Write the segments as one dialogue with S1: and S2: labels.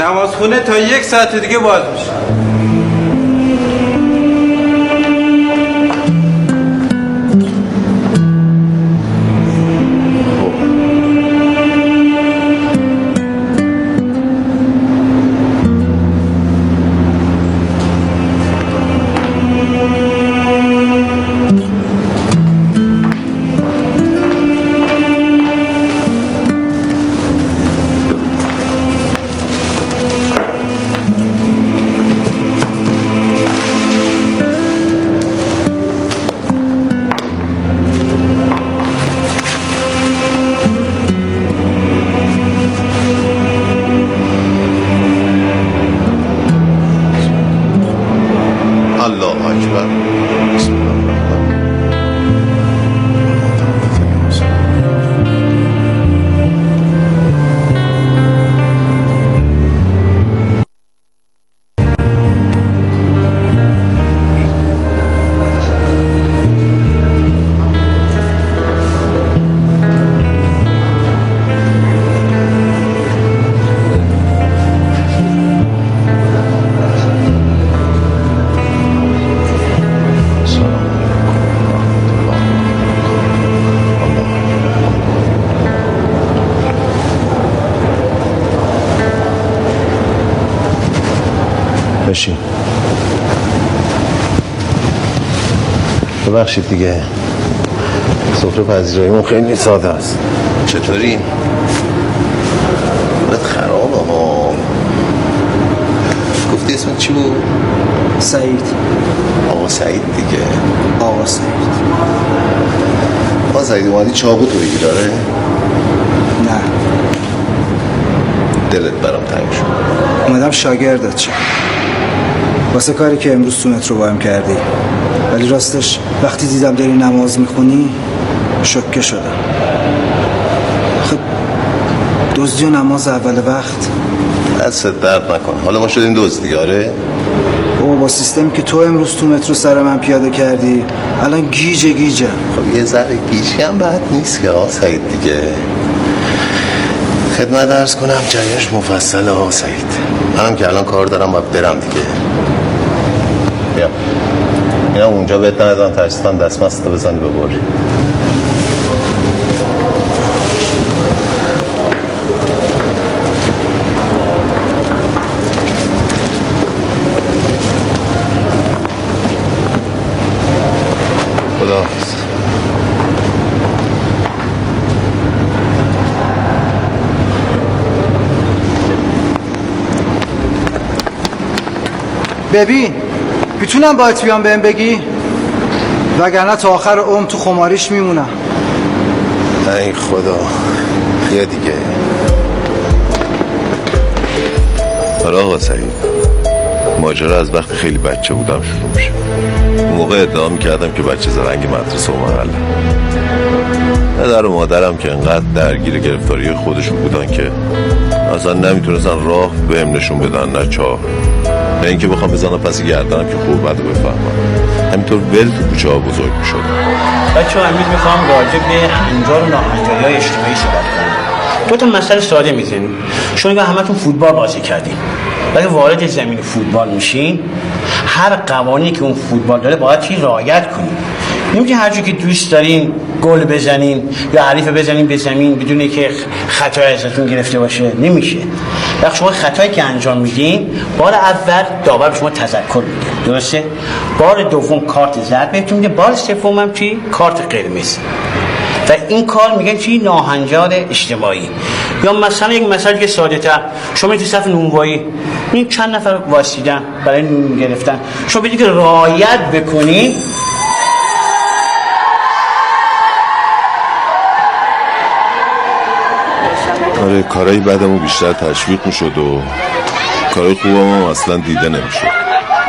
S1: نمازخونه تا 1 ساعت دیگه باز میشه.
S2: بشین. ببخشید دیگه، سفره پذیراییمون خیلی ساده است.
S3: چطوری؟ بلد خرابه ها. گفتی اسمت چی بود؟
S4: سعید.
S3: آقا سعید دیگه.
S4: آقا سعید.
S3: آقا سعید اومدی چاقو تو بگی داره؟
S4: نه.
S3: دلت برام تنگ شد.
S4: اومدم شاگردت شم واسه کاری که امروز تو مترو باهم کردی، ولی راستش وقتی دیدم داری نماز میخونی شوکه شدم. خب دزدی و نماز اول وقت
S3: دست درد نکن. حالا ما شدیم دزدی. آره
S4: با سیستمی که تو امروز تو مترو سر من پیاده کردی الان گیجم.
S3: خب یه ذره گیجی هم بد نیست که آقا سعید دیگه. خدمت عرض کنم جریانش مفصله آقا سعید. منم که الان کار دارم باید برم دیگه. بیا اینا اونجا بهت ندادن ترسیدن دستمست بزنی ببری. خداحافظ.
S4: ببین میتونم باید بیام بهم بگی؟ وگرنه تا آخر عمر تو خماریش میمونم.
S3: ای خدا. بیا دیگه. حالا آقا سعید، ماجرا از وقتی خیلی بچه بودم شروع میشه. اون موقع ادعا میکردم که بچه زرنگ مدرسه و محله. پدر و مادرم که انقدر درگیر گرفتاری خودشون بودن که اصلا نمیتونستن راه بهم نشون بدن نه چاه، نه اینکه بخوام بزنم پس گردنم که خوب بد بفهمم. همینطور ول تو کوچه ها بزرگ میشدم.
S5: بچه‌ها امروز میخوام راجع به هنجار و ناهنجاری‌های اجتماعی صحبت کنم. دو تا مسئله ساده میزنیم. شما نگاه همتون فوتبال بازی کردین. وقتی وارد زمین فوتبال میشین، هر قوانینی که اون فوتبال داره باید رعایت کنین. نمیشه هر جور که دوست دارین گل بزنین یا حریف بزنین به زمین بدون که خطای ازتون گرفته باشه. نمیشه. وقتی شما خطایی که انجام میدین، بار اول داور به شما تذکر میده، درسته؟ بار دوم کارت زرد بهتون میده، بار سوم هم چی؟ کارت قرمز. و این کار میگن چی؟ ناهنجار اجتماعی. یا مثلا یک مثال که ساده تر، شما تو صف نونوایی این چند نفر واسیدن برای نون گرفتن، شما بدید که رعایت بکنین.
S3: آره کارهای بعدمون بیشتر تشویق میشد و کارهای خوبم هم اصلا دیده نمیشد.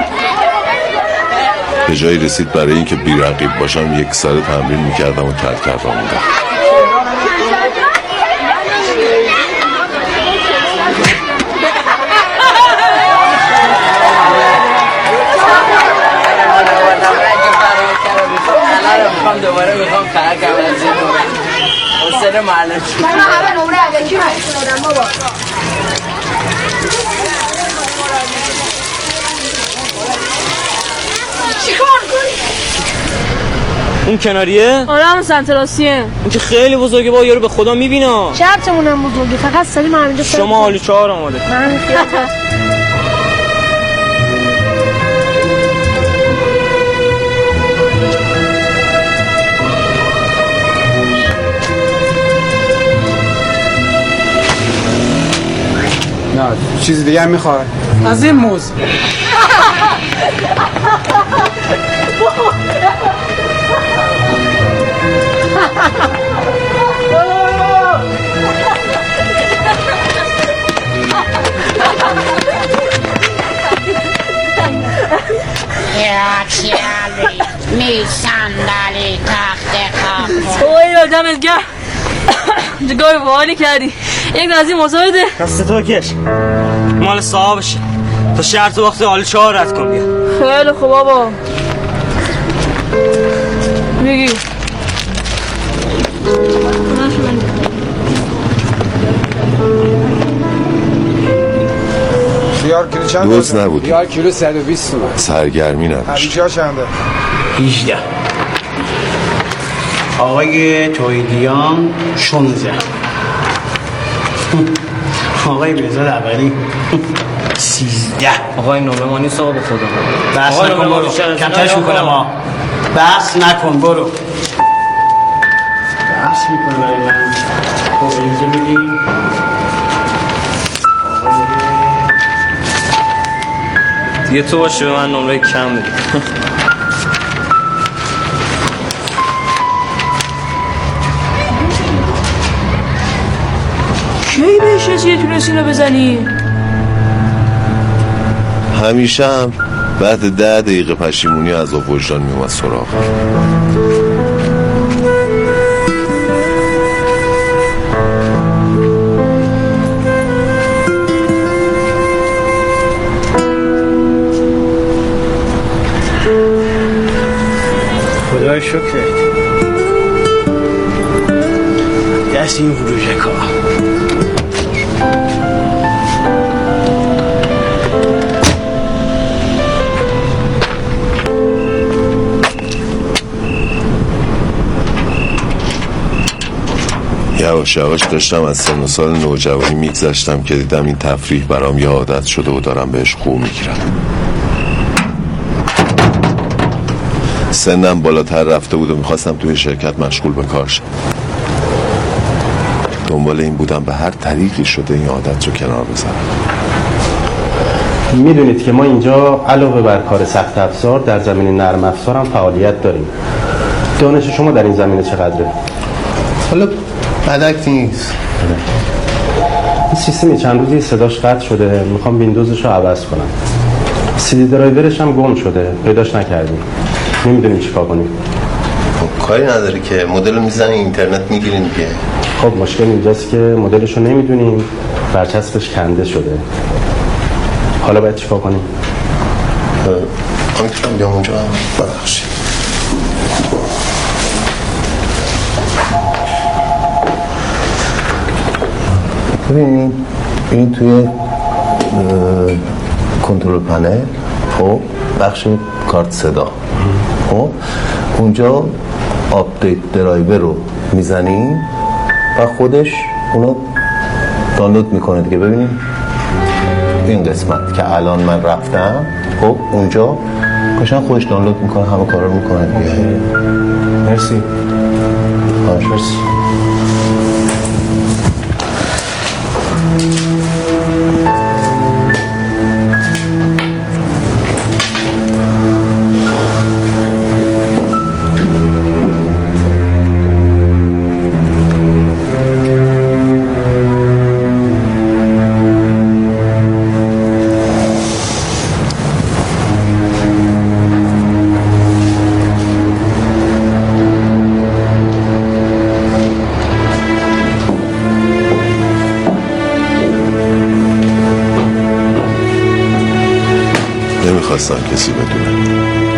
S3: به جایی رسید برای اینکه بی رقیب باشم یک سال تمرین میکردم و ترک کردم موندم.
S6: دوباره میخوام ترک عوضی کنم. حسین معلم شد. من همه نمره علکی محسن آدم بابا.
S7: چیکار کنی؟
S8: اون کناریه؟
S7: آره همون سنتراسیه.
S8: اون که خیلی بزرگه با یارو به خدا میبینه.
S7: شرطمونم بزرگه فقط سالی من اینجا
S8: شما حالی 4 آماده.
S7: من
S9: نه چیز دیگه هم میخواد از این موز.
S10: می صندلی تخت خواب
S7: اوه دمت گرم. جگاه باحالی کردی. یک از این موضوع ده.
S8: دست تو کش. مال صاحبشه. تو شرط وقت حال 4 رد کن بیا.
S7: خیلی خوب بابا. بگی.
S9: خیار کیلو چند؟
S3: دوز نبود.
S9: خیار کیلو 120 تومن.
S3: سرگرمی نداشت.
S9: هویجا چنده؟
S5: 18. آقای تویدیان 16. آقای بزار اولی 13.
S8: آقای نومه ما نیست آقا به خدا.
S5: بحث نکن برو. کمترش میکنم ها. بحث نکن برو. بحث میکنم برای من. خب اینجا بگیم.
S8: دیگه تو باشه به من نمره کم بدی.
S7: کی بهش رسیده تونستی اینو بزنی؟
S3: همیشه هم بعد 10 دقیقه پشیمونی از وجدان میومد سراغ.
S5: خدای شکرت. دست این فروشک ها.
S3: یواش یواش داشتم از سن و سال نوجوانی میگذشتم که دیدم این تفریح برام یه عادت شده و دارم بهش خو میگیرم. سنم بالاتر رفته بود و میخواستم توی شرکت مشغول به کار شم. دنبال این بودم به هر طریقی شده این عادت رو کنار بذارم.
S2: میدونید که ما اینجا علاوه بر کار سخت افزار در زمینه نرم افزار هم فعالیت داریم. دانش شما در این زمینه چقدره؟
S3: حالا بدک نیست.
S2: این سیستمی چند روزی صداش قطع شده، میخوام ویندوزش رو عوض کنم. CD درایورش هم گم شده، پیداش نکردیم. نمیدونیم چیکار کنیم.
S3: کاری نداری که مدل میزنی اینترنت میگیرین دیگه.
S2: خب مشکل اینجاست که مدلش رو نمیدونیم، برچسبش کنده شده. حالا باید چیکار کنیم؟
S3: میتونم بیام اونجا ببخشید. ببینید این توی کنترل پنل، خب بخش کارت صدا، خب اونجا آپدیت درایور رو میزنیم و خودش اونو دانلود میکنه دیگه. ببینید این قسمت که الان من رفتم، خب اونجا قشنگ خودش دانلود میکنه، همه کارا رو میکنه دیگه.
S2: مرسی.
S3: مرسی. نمیخواستم کسی بدونه.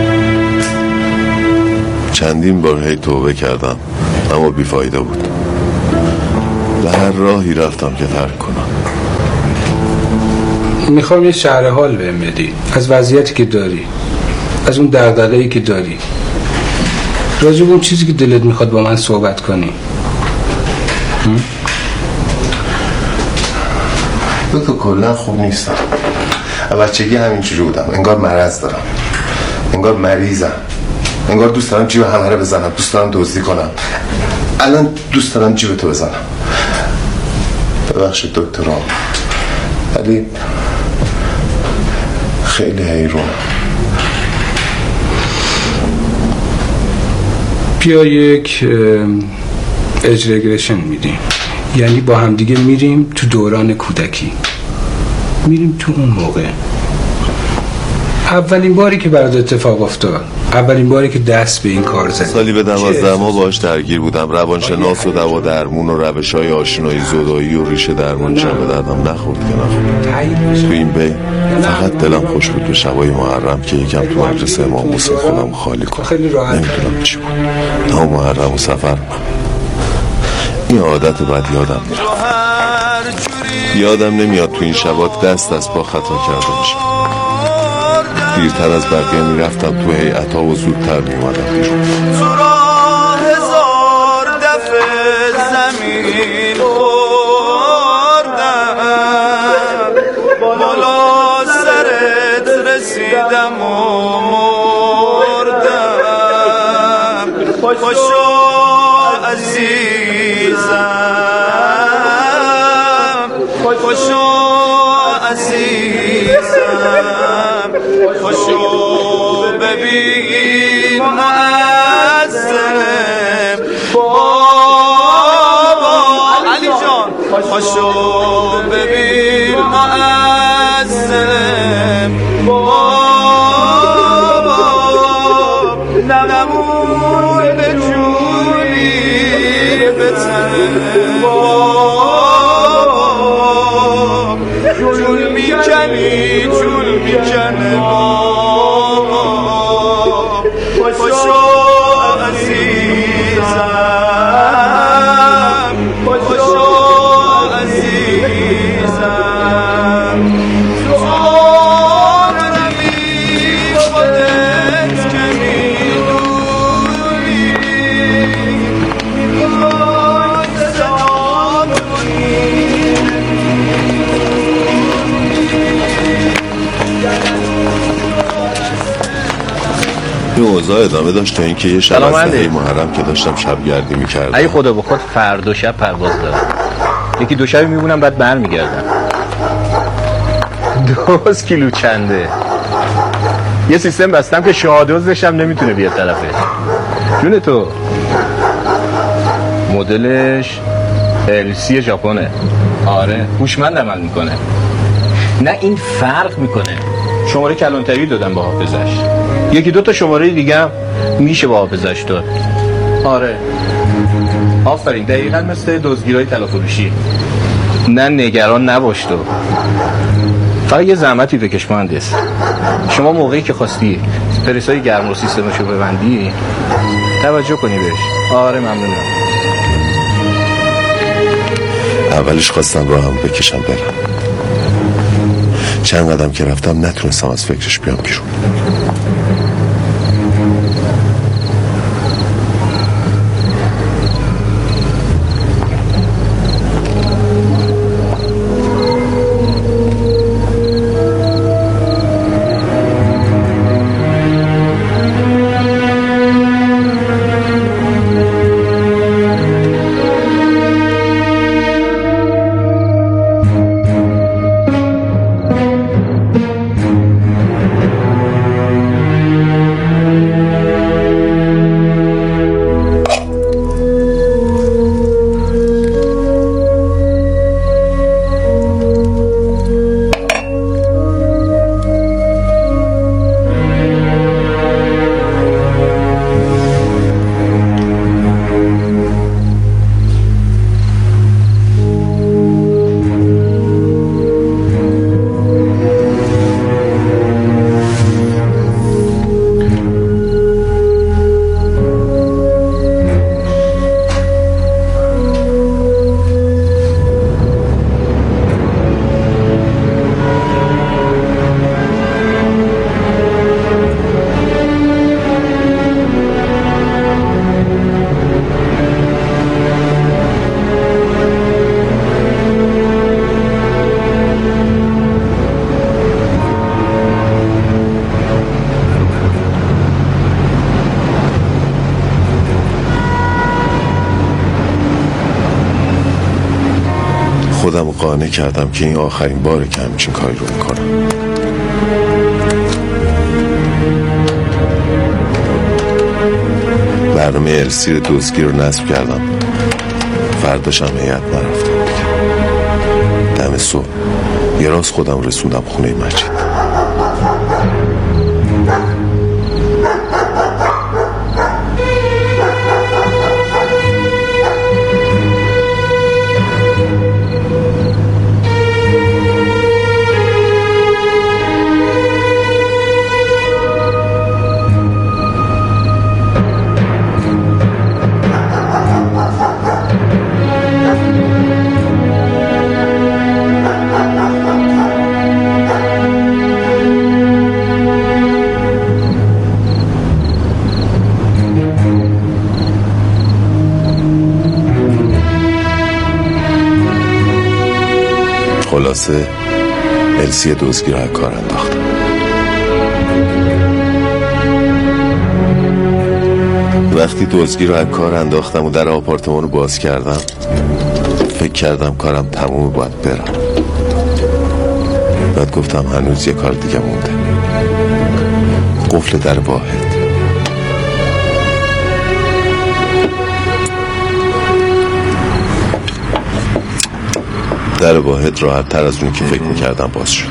S3: چندین بار هی توبه کردم اما بیفایده بود. به هر راهی رفتم که ترک کنم.
S9: میخوام یه شرح حال بهم بدی از وضعیتی که داری. از اون دغدغه‌ای که داری، راجع به اون چیزی که دلت میخواد با من صحبت کنی.
S3: تو کلا خوب نیستم. بچگی همینجوری بودم، انگار مرض دارم، انگار مریضم، انگار دوست دارم جیب همه رو بزنم، دوست دارم دزدی کنم. الان دوست دارم جیب تو بزنم. ببخشید دکترام، ولی خیلی حیرونم.
S9: بیا یک اجرگرشن میدیم، یعنی با هم دیگه میریم تو دوران کودکی، میریم تو اون موقع، اولین باری که برات اتفاق افتاد، اولین باری که دست به این کار زدی.
S3: سالی به 12 ماه باهاش درگیر بودم. روانشناس و دوا درمون و روش‌های آشنایی زدایی و ریشه درمانشم به دردم نخورد که نخورد. تو این بین فقط دلم خوش بود به شبای محرم که یکم تو مدرسه امام حسین خودم خالی کنم. نمیدونم چی بود، نه محرم و سفر. این عادت بعد یادم میره. یادم نمیاد تو این شبات دست از پا خطا کرده باشم. دیرتر از بقیه میرفتم تو هیئت‌ها و زودتر میومدم بیرون.
S1: هزار دفعه زمین خوردم، بالا سرت رسیدم و مردم. پاشو عزیزم، پاشو عزیزم، پاشو ببین معظم بابا علی جان، پاشو ببین معظم بابا، نمون به جونی بتن بابا، جون میکنی جون میکنه بابا. پاشو عزیزم، پاشو عزیزم، تو آدمی خودت که میدونی، میخوای صدا کنی.
S3: این اوضاع ادامه داشت تا اینکه یه شب از دهه محرم که داشتم شبگردی میکردم.
S11: اگه خدا بخواد فردا شب پرواز دارم، یکی دو شبی میبونم بعد برمیگردم. 2 کیلو چنده. یه سیستم بستم که شاهدوزش هم نمیتونه بیاد طرفه. جون تو مدلش LC ژاپنه. آره هوشمند عمل میکنه. نه این فرق میکنه. شماره کلانتری دادم با حافظش، یکی 2 تا شماره دیگه هم میشه با حافظش داد. آره آفرین، دقیقا مثل دزدگیرای طلافروشی. نه نگران نباش تو، فقط یه زحمتی بکش مهندس. شما موقعی که خواستی پرسای گرم و سیستمشو ببندی توجه کنی بهش. آره ممنونم.
S3: اولش خواستم راهم بکشم برم، چند قدم که رفتم نتونستم از فکرش بیام بیرون. خودم قانع کردم که این آخرین باره که همچین کاری رو میکنم. برنامه السی دزدگیر رو نصب کردم. فرداشم هیئت نرفتم. دم صبح یه راست خودم رسوندم خونه مجید. خلاصه السی دزدگیر رو از کار انداختم. وقتی دزدگیر رو از کار انداختم و در آپارتمان رو باز کردم فکر کردم کارم تموم، باید برم. بعد گفتم هنوز یه کار دیگه مونده. قفل در واحد. در واحد راحت تر از اون که فکر میکردم باز شد.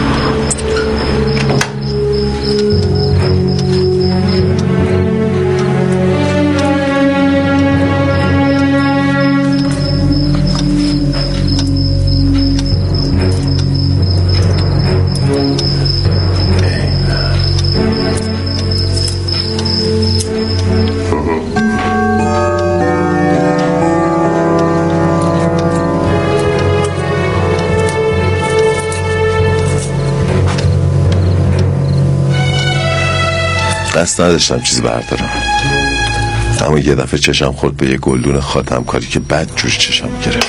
S3: قصد نداشتم چیزی بردارم، اما یه دفعه چشم خورد به یه گلدون خاتم کاری که بد جوش چشم گرفت.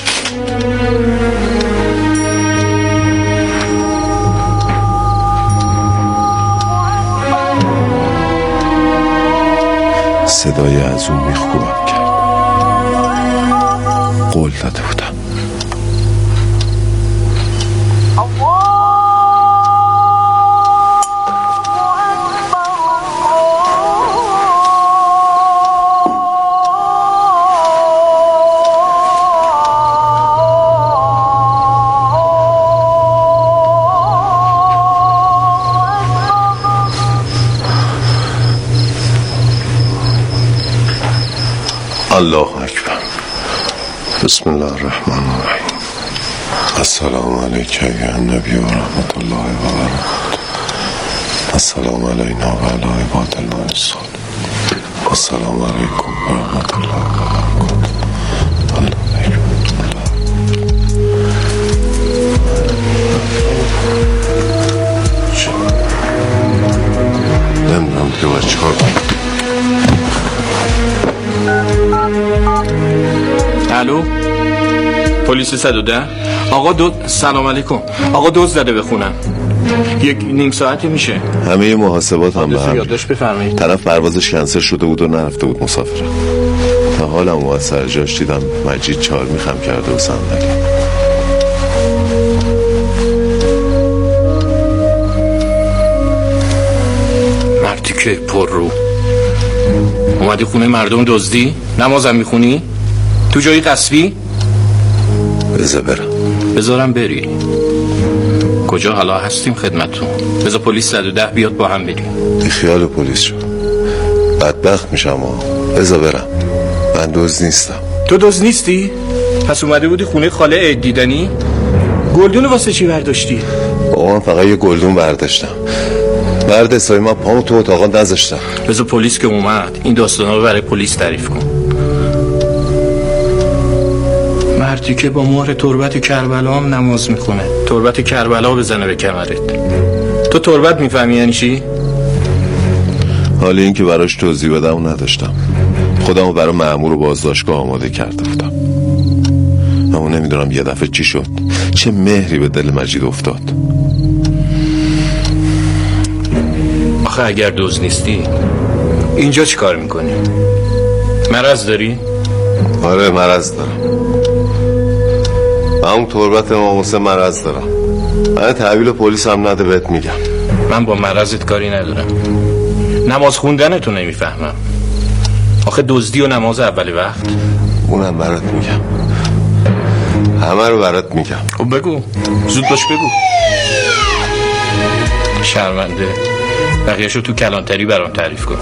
S3: صدای از اون میخکوبم کرد. قول داده بودم. الله اکبر. بسم الله الرحمن الرحیم. السلام علیک یا نبی و رحمت الله و برکاته. السلام علینا و علی عباد الله الصالحین. السلام علیکم و رحمت الله و برکاته. الله اکبر. نمیدونم دیگه باید چیکار کنم.
S11: الو پلیس 110. آقا سلام علیکم. آقا دزد زده به خونم. یک نیم ساعتی میشه.
S3: همه محاسبات هم به هم
S11: یادداشت بفرمایید.
S3: طرف پروازش کنسل شده بود و نرفته بود مسافره. تا حالم و از سر جاش دیدم مجید چهار میخم کرده و صندلی.
S11: مردی که پر رو اومدی خونه مردم دزدی؟ نمازم میخونی؟ تو جایی قصبی؟
S3: بذار برم.
S11: بذارم بری کجا؟ حالا هستیم خدمتتون. بذار پلیس 110 بیاد با هم بریم.
S3: بی خیال پلیس شد. بدبخت میشم ها. بذار برم. من دزد نیستم.
S11: تو دزد نیستی؟ پس اومده بودی خونه خاله عید دیدنی؟ گلدون واسه چی برداشتی؟
S3: بابا من فقط یه گلدون برداشتم. بعد حسابی من پامو تو اتاقا نذاشتم.
S11: بذار پلیس که اومد این داستانا رو برای پلیس تعریف کن. مردی که با مهر تربت کربلا هم نماز میکنه. تربت کربلا بزنه به کمرت. تو تربت میفهمی یعنی چی؟
S3: حالا این که براش توضیح بدم نداشتم. خودمو برای مأمور و بازداشتگاه آماده کرده بودم. اما نمیدونم یه دفعه چی شد. چه مهری به دل مجید افتاد.
S11: آخه اگر دوز نیستی اینجا چی کار میکنی؟ مرض داری؟
S3: آره مرض دارم. همون تربت امام حسین مرض دارم. من تحویل پلیس هم نده بهت میگم.
S11: من با مرضت کاری ندارم. نماز خوندنتو نمیفهمم. آخه دزدی و نماز اول وقت.
S3: اونم برات میگم. همه رو برات میگم.
S11: خب بگو، زود باش بگو. شرمنده. بقیه‌شو تو کلانتری برام تعریف کن.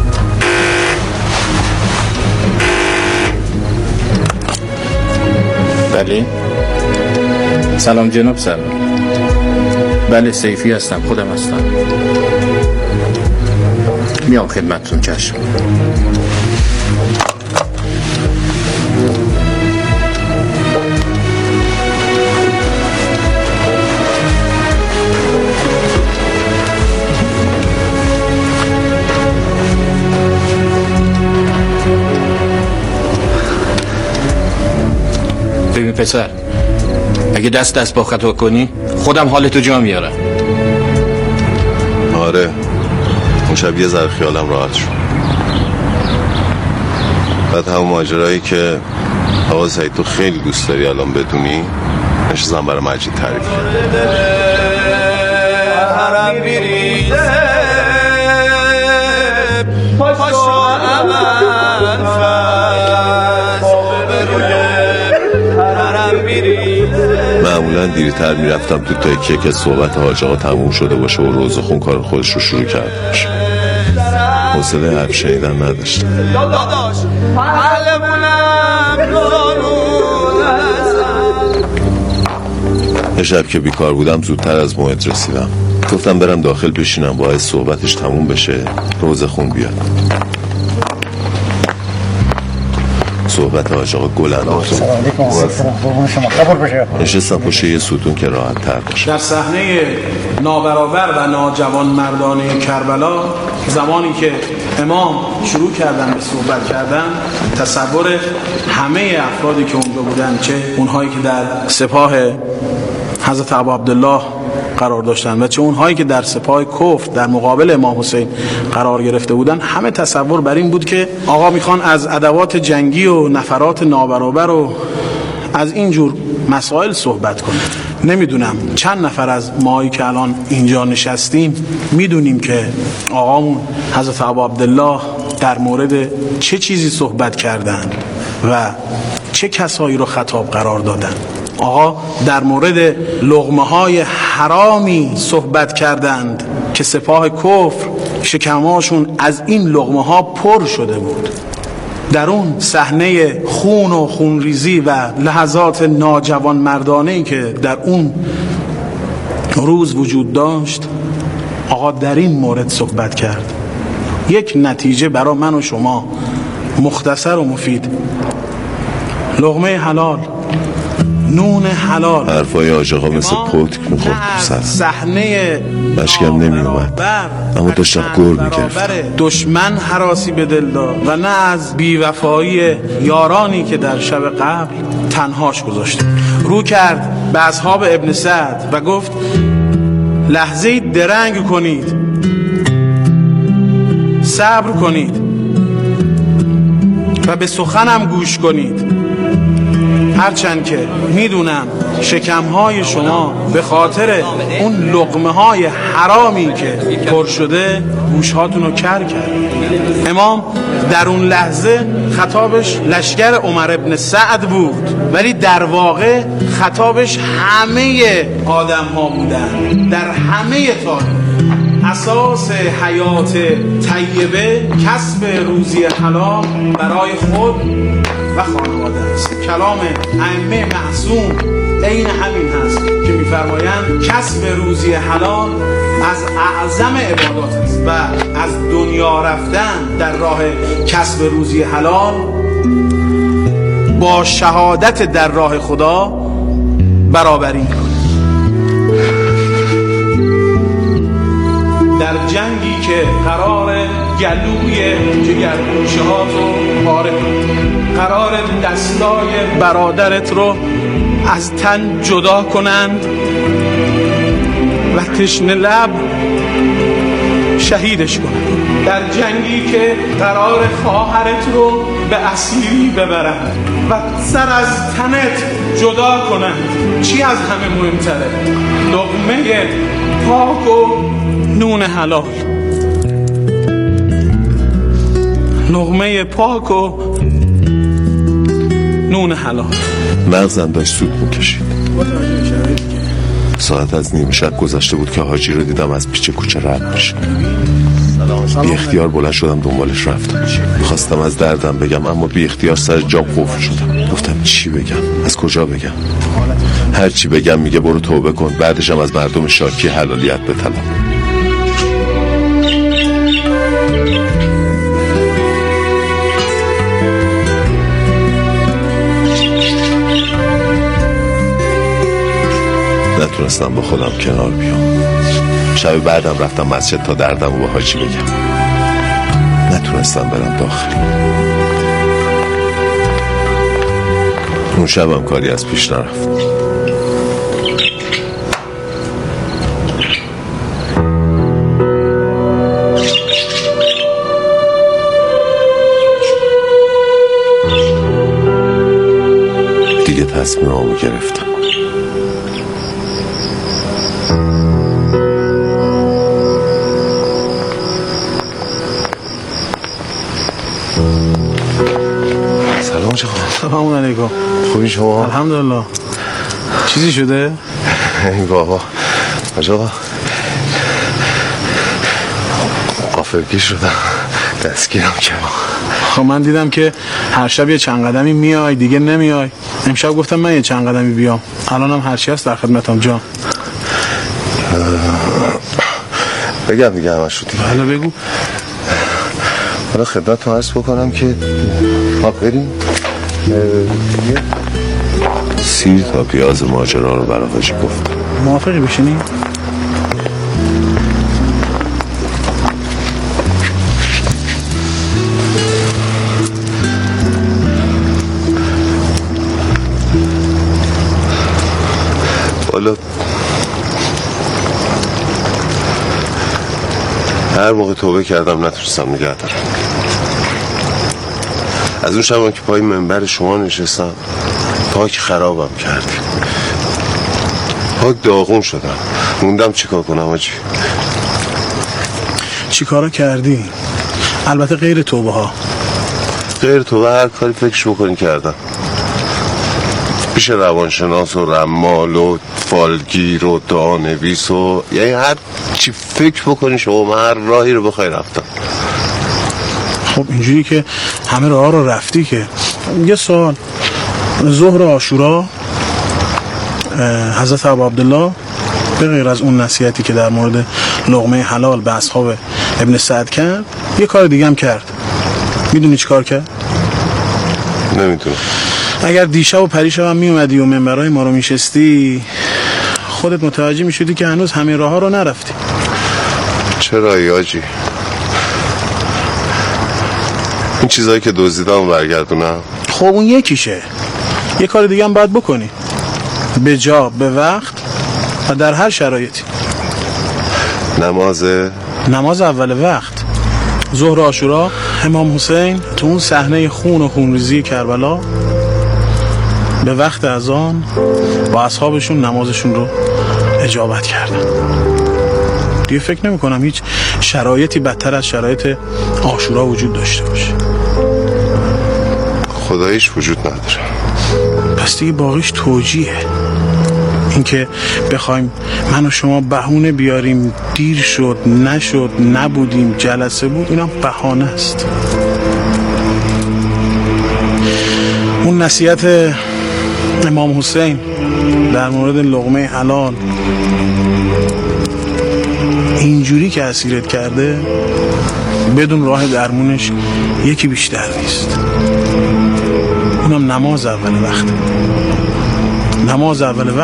S11: بله. سلام جناب سلام. بله سیفی هستم، خودم هستم. میام خدمتتون. چشم. ببین پسر، اگه دست با خطا کنی خودم حالتو جا میارم.
S3: آره، اون شب یه ذره خیالم راحت شد. بعد همون ماجرایی که آقا سعید تو خیلی دوست داری الان بدونی نشستم برای مجید تعریف کرد. معمولا دیرتر میرفتم تو تا که صحبت حاج آقا تموم شده باشه و روزخون کار خودش رو شروع کرده باشه. حوصله حرف شنیدن نداشتم. یه شب که بیکار بودم زودتر از موعد رسیدم. گفتم برم داخل بشینم باید صحبتش تموم بشه روزخون بیاد. صحبت حاج آقا گل انداختم. نشستم پشت یه ستون که راحت تر باشه.
S12: در صحنه نابرابر و ناجوان مردانه کربلا زمانی که امام شروع کردن به صحبت کردن، تصور همه افرادی که اونجا بودن، چه اونهایی که در سپاه حضرت ابو عبدالله قرار داشتن و چه اونهایی که در سپاه کفر در مقابل امام حسین قرار گرفته بودن، همه تصور بر این بود که آقا میخوان از ادوات جنگی و نفرات نابرابر و از اینجور مسائل صحبت کنه. نمیدونم چند نفر از ماهایی که الان اینجا نشستیم میدونیم که آقامون حضرت ابو عبدالله در مورد چه چیزی صحبت کردن و چه کسایی رو خطاب قرار دادن. آقا در مورد لقمه های حرامی صحبت کردند که سپاه کفر شکمهاشون از این لقمه ها پر شده بود. در اون صحنه خون و خونریزی و لحظات ناجوان مردانه‌ای که در اون روز وجود داشت، آقا در این مورد صحبت کرد. یک نتیجه برای من و شما مختصر و مفید: لقمه حلال، نون حلال.
S3: حرفای حاج آقا مثل پتک میخورد تو صحنه بشکم نمی اومد، اما داشتم گر میگرفت.
S12: دشمن حراسی به دل داد و نه از بیوفایی یارانی که در شب قبل تنهاش گذاشته. رو کرد به اصحاب ابن سعد و گفت لحظه درنگ کنید، صبر کنید و به سخنم گوش کنید، هرچند که میدونم شکمهای شما به خاطر اون لقمه های حرامی که پر شده گوشهاتون رو کر کرد. امام در اون لحظه خطابش لشکر عمر ابن سعد بود، ولی در واقع خطابش همه آدم ها بودن. در همه تاریخ اساس حیات طیبه کسب روزی حلال برای خود و خانواده است. کلام ائمه معصوم عین همین هست که می‌فرمایند کسب روزی حلال از اعظم عبادات است و از دنیا رفتن در راه کسب روزی حلال با شهادت در راه خدا برابری می‌کند. در جنگی که قرار گلوی جگرگوشه ها رو پاره کنند، قرار دستای برادرت رو از تن جدا کنند و تشنه لب شهیدش کنند. در جنگی که قرار خواهرت رو به اسیری ببرند و سر از تنت جدا کنند. چی از همه مهمتره؟ لقمه پاک و نون حلال. لقمه پاک و نون حلال.
S3: مغزم داشت سود میکشید. ساعت از نیم شب گذشته بود که حاجی رو دیدم از پیچ کوچه رد میشه. بی اختیار بلند شدم دنبالش رفتم. خواستم از دردم بگم اما بی اختیار سر جام قفل شدم. گفتم چی بگم؟ از کجا بگم؟ هر چی بگم میگه برو توبه کن، بعدش هم از مردم شاکی حلالیت بطلب. نتونستم با خودم کنار بیام. شب بعدم رفتم مسجد تا دردم رو با حاجی بگم. نتونستم برم داخل. اون شبم کاری از پیش نرفت. دیگه تصمیممو گرفتم.
S12: سلام سلام علیکم.
S3: خوبی شما؟
S12: الحمدلله. چیزی شده؟
S3: ای بابا آقا غافلگیر شدم، دستگیرم کردم.
S12: خب من دیدم که هر شب یه چند قدمی میای دیگه نمیای. امشب گفتم من یه چند قدمی بیام. الانم هر چی هست در خدمتم جان.
S3: بگم دیگه همش رو دیگه.
S12: حالا بگو.
S3: حالا خدمتتون عرض بکنم که ما بریم سیر تا پیاز ماجرا رو برای حاجی گفت.
S12: موافقی بشینی؟
S3: حالا هر موقع توبه کردم نتونستم نگه دارم. از اون شبم که پای منبر شما نشستم پاک خرابم کردی. پاک داغون شدم. موندم چیکار کنم حاجی؟
S12: چیکارا کردی؟ البته غیر توبه ها.
S3: غیر توبه هر کاری فکرش بکنی کردم. پیش روانشناس و رمال و فالگیر و دعانویس و یعنی هر چی فکر بکنی شما، من هر راهی رو بخوای رفتم.
S12: خب اینجوری که همه راه رو رفتی که یه سوال، ظهر عاشورا حضرت ابو عبدالله به غیر از اون نصیحتی که در مورد لقمه حلال به اصحاب ابن سعد کرد یه کار دیگه هم کرد. میدونی چی کار کرد؟
S3: نمیدونم.
S12: اگر دیشب و پریشب هم میومدی و منبرهای ما رو میشستی خودت متوجه میشدی که هنوز همه راه ها رو نرفتی.
S3: چرا یاجی؟ این چیزایی که دزدیدم برگردونم.
S12: خب اون یکیشه. یه کار دیگه هم باید بکنی، به جا، به وقت و در هر شرایطی. نماز اول وقت. ظهر عاشورا امام حسین تو اون صحنه خون و خونریزی کربلا به وقت اذان با اصحابشون نمازشون رو اجابت کردن. دیگه فکر نمی کنم هیچ شرایطی بدتر از شرایط عاشورا وجود داشته باشه.
S3: خداییش وجود نداره.
S12: پس دیگه باقیش توجیهه. اینکه بخوایم من و شما بهونه بیاریم دیر شد، نشد، نبودیم، جلسه بود، اینم بهانه است. اون نصیحت امام حسین در مورد لقمه حلال اینجوری که اسیرت کرده بدون راه درمونش یکی بیشتر نیست. اونم نماز اول وقت. نماز اول وقت